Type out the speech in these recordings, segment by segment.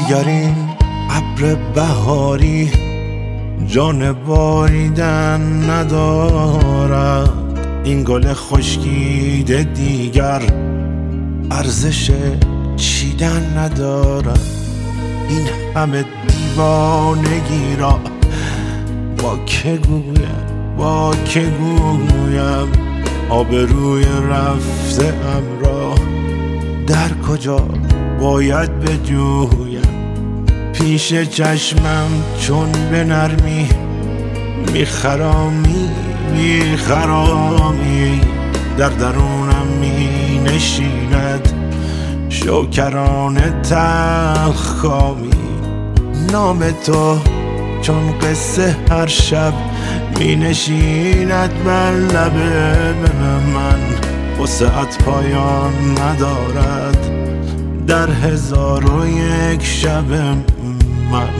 دیگر این ابر بهاری جان باریدن ندارد، این گل خشکیده دیگر ارزش چیدن ندارد. این همه دیوانگی را با که گویم، آبروی رفته ام را در کجا باید بجویم. پیش چشمم چون به نرمی میخرامی، در درونم می نشیند شوکرانه تلخ کامی. نام تو چون قصه هر شب می نشیند بر لب من، وسعت پایان ندارد در 1001 شب من.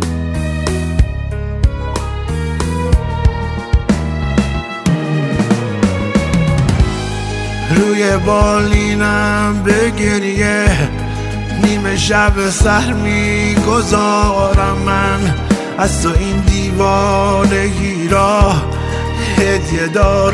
روی بالینم به گریه نیمه شب سحر می گذارم من، از تو این دیوانگی را هدیه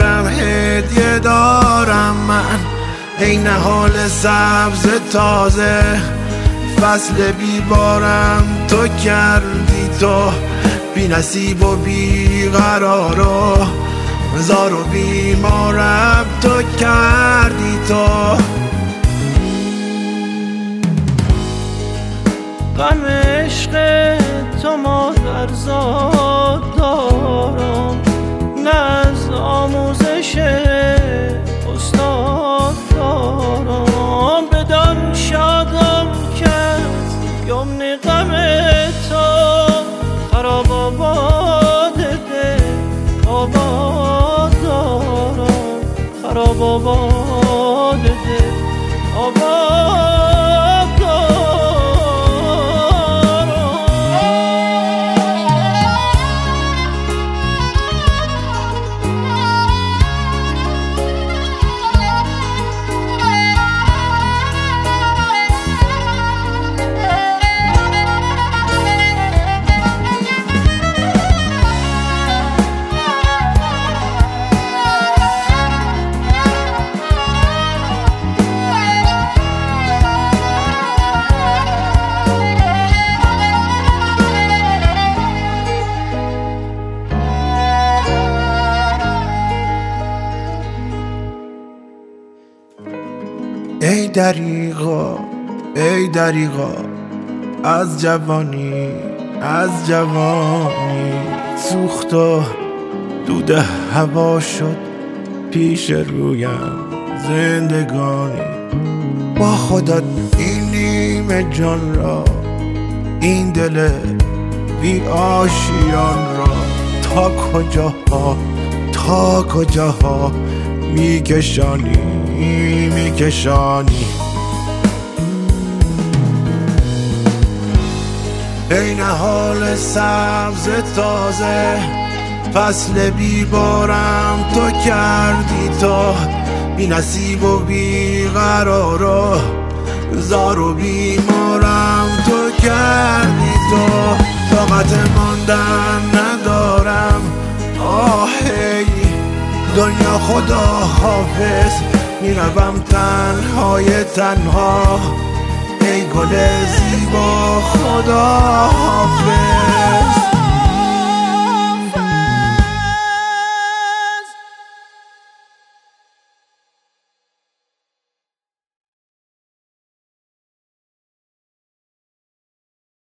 دارم من. ای نهال سبز تازه فصل بیبارم تو کردی، تو بی نصیب و بی قرار و زار و بیمارم تو کردی. تو غم عشق تو مادرزاد دارم، نه از آموزش استاد دارم. بدان شادم که از یمن غم تو خراب آباد دل آباد دارم، خراب آباد دل آباد. ای دریغا از جوانی سوخت و دود هوا شد پیش رویم زندگانی. با خودت این نیمه جان را، این دل بی آشیان را تا کجاها میکشانی. ای نهال سبز تازه فصل بیبارم تو کردی، تو بی نصیب و بی قرار و زار و بیمارم تو کردی. تو طاقت ماندن ندارم، آهی دنیا خدا حافظ، میروم تنها ای گل زیبا خدا